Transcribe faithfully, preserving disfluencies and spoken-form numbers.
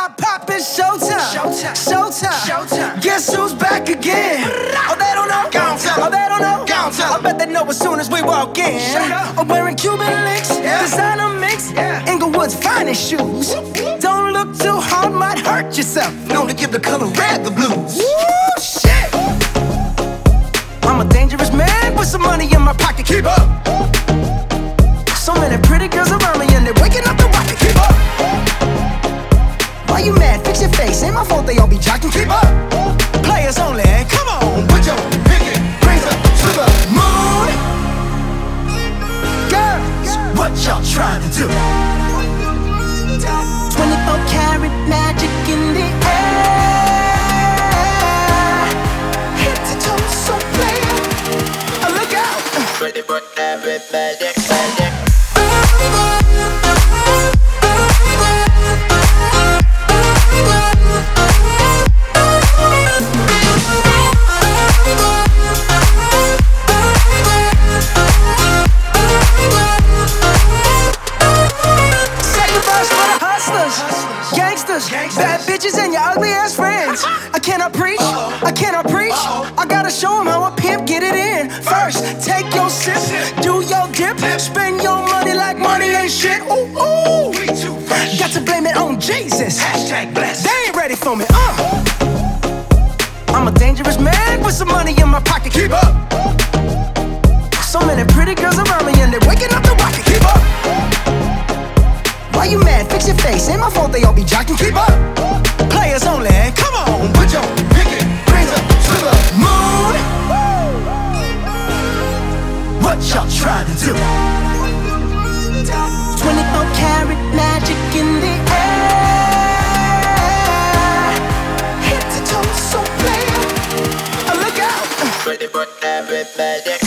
pop, pop, it's showtime. Showtime. Showtime. Showtime. Guess who's back again? Oh, they don't know. Gon' tell 'em. Oh, they don't know. Gon' tell 'em. I bet they know as soon as we walk in. Shut up. I'm wearing Cuban links, yeah. Designer mix, yeah. Inglewood's finest shoes. Don't look too hard, might hurt yourself. Known to give the color red the blues. Woo, shit. I'm a dangerous man with some money in my pocket. Keep up. So many pretty girls around me and they're waking up the rocket. Keep up. Why you mad? Fix your face. Ain't my fault they all be jocking. Keep up. Players only. Come on, put your pinky rings up to the moon. Girls, what y'all trying to do? twenty-four karat magic in the air. Head to toe, so player. Oh, look out. Ready for everybody. Gangsters, bad bitches and your ugly ass friends. I cannot preach, I cannot preach. I gotta show them how a pimp get it in. First, take your sip, do your dip, spend your money like money ain't shit. Ooh, ooh. Got to blame it on Jesus. Hashtag blessed. They ain't ready for me. Uh. I'm a dangerous man with some money in my pocket. Keep up. So many pretty girls around me and they're waking up the rocket. Keep up. Why you mad? Fix your face. Ain't my fault they all be jocking. Keep up. Players only. Come on, put your pinky rings up to the moon. What y'all trying to do? twenty-four karat magic in the air. Head to toe, so player. Oh, look out. Ready for everybody.